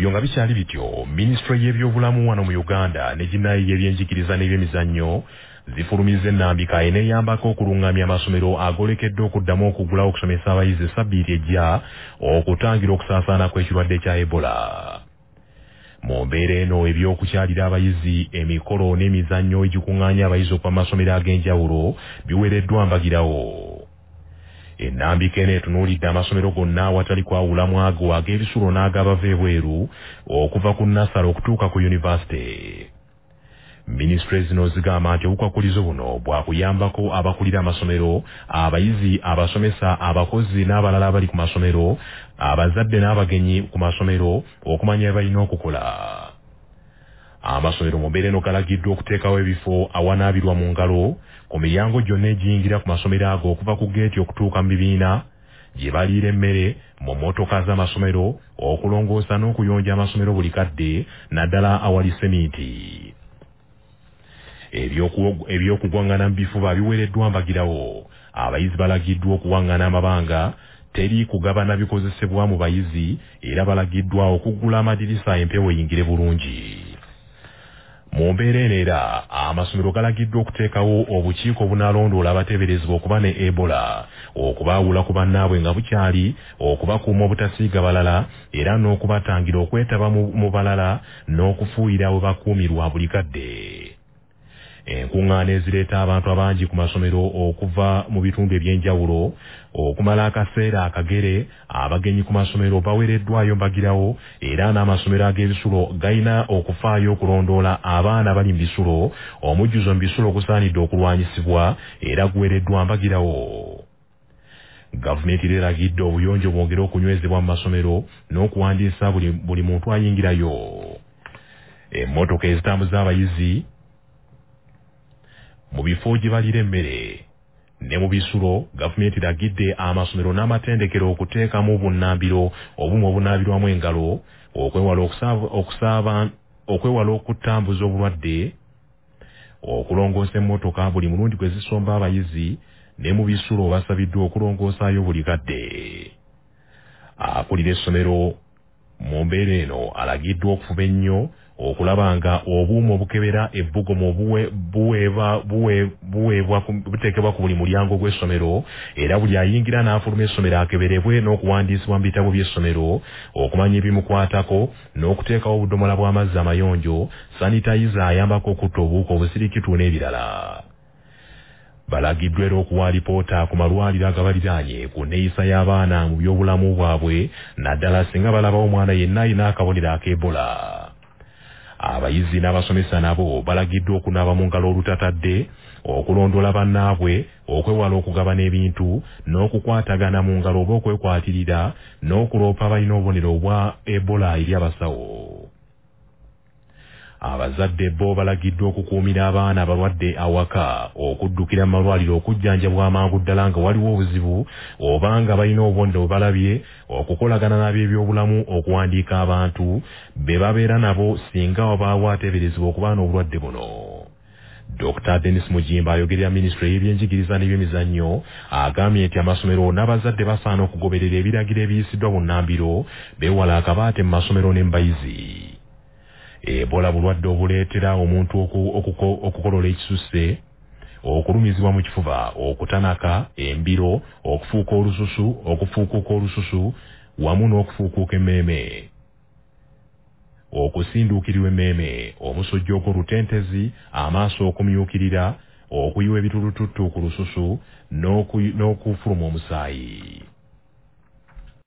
Ebyo nga bikyali bityo, Ministry y'ebyobulamu wano mu Uganda ne ginnayi y'ebyenjigiriza n'ebyemizannyo zifulumiza ennambika eneeyambako okulungamya amasomero agolekedde okuddamu okugulawo okusomesa abayizi sabbiiti ejja okutangira okusaasaana kw'ekirwadde kya Ebola. Mu mbeera eno ebyokukyalira abayizi emikolo n'emizannyo egikuŋŋaanya abayizi okuva mu masomero ag'enjawulo biweereddwa mbagirawo. Ennambika eno etunuulidde amasomero gonna awatali kwawulamu ago ag'ebisulo n'ag'abava ebweru okuva ku nasale okutuuka ku yunivasite. Minisitule zino zigamba nti obukwakulizo buno bwakuyambako abakulira amasomero, abayizi, abasomesa, abakozi n'abalala abali ku masomero, abazadde n'abagenyi ku masomero okumanya balina okukola. Amasomero mu mbeera eno galagiddwa okuteekawo ebifo awanaabirwa mu ngalo ku miryango gyonna egiyingira ku masomero ago okuva ku geeti okutuuka mu bibiina, gye baliira emmere, mu mmotoka z'amasomero, okulongoosa n'okuyonja amasomero buli kadde, naddala awali seminti. Ebyokuwaŋŋana mu bifuba biweereddwa mbagirawo. Abayizi balagiddwa okuwaŋŋana amabanga, teri kugabana bikozesebwa mu bayizi, era balagiddwa okuggula amadirisa empewo eyingire bulungi. Mu mbeera eno era amasomero galagiddwa okuteekawo obukiiko obunaalondoola abateeberezebwa okuba ne Ebola, okubaawula ku bannaabwe nga bukyali, okubakuuma obutasiiga balala, era n'okubatangira okwetaba mu balala n'okufuuyira we bakuumirwa buli kadde. Enkuŋŋaana ezireeta abantu abangi ku masomero okuva mu bitundu eby'enjawulo okumala akaseera akagere, abagenyi ku masomero baweereddwayo mbagirawo, era n'amasomero ag'ebisulo galina okufaayo okulondoola abaana bali mu bisulo, omujjuzo mu bisulo gusaanidde okulwanyisibwa era guweereddwa mbagirawo. Gavumenti eragidde obuyonjo bwongere okunywezebwa mu masomero n'okuwandiisa buli muntu ayingirayo. Emmotoka ezitambuza abayizi mu bifo gye balira emmere ne mu bisulo, gavumenti eragidde amasomero n'amatendekero okuteekamu obunnambiro obumu obunaabirwamu engalo okwewala okutambuza obulwadde, okulongoosa emmotoka buli mulundi gwe zisomba abayizi, ne mu bisulo basabiddwa okulongoosaayo buli kadde. Akulira essomero mu mbeera eno alagiddwa okufuba ennyo okulaba nga obuuma obukebera ebbugumu buteekebwa ku buli mulyango gw'essomero, era buli ayingira n'afuluma essomero akeberebwe n'okuwandiisibwa mu bitabo by'essomero okumanya ebimukwatako, n'okuteekawo obudomola bw'amazzi amayonjo, sanitayiza ayambako okutta obuwuka obusirikitu n'ebirala. Balagiddwa era okuwa alipoota ku malwaliro agabaliraanye ku nneeyisa y'abaana mu by'obulamu bwabwe, naddala singa balaba omwana yenna alina akabonero ak'Ebola. Abayizi n'abasomesa nabo balagiddwa okunaaba mu ngalo olutatadde, okulondoola bannaabwe, okwewala okugabana ebintu, n'okukwatagana mu ngalo oba okwekwatirira, n'okuloopa abalina obubonero obwa Ebola eri abasawo. Abazadde bo balagiddwa okukuumira abaana abalwadde awaka, okuddukira mu malwaliro okujjanjabwa amangu ddala nga waliwo obuzibu oba nga balina obubonero bwe balabye, okukolagana n'ab'ebyobulamu okuwandiika abantu be babeera nabo singa wabaawo ateeberezebwa okuba n'obulwadde buno. Dr. Dennis Mujimba ayogerera Minisitule y'ebyenjigiriza n'ebyemizannyo agambye nti amasomero n'abazadde basaana okugoberera ebiragiro ebiyisiddwa bunnambiro beewala akabaate mu masomero ne mu bayizi. Ebola bulwadde obuleetera omuntu okukolola ekisusse, okulumizibwa mu kifuba, okutanaka, embiro, okufuukuuka olususu wamu n'okufuukuuka emmeeme, okusinduukirirwa emmeeme, omusujja ogw'olutentezi, amaaso okumyukirira, okuyiwa ebitulututtu ku lususu n'okufuluma omusaayi.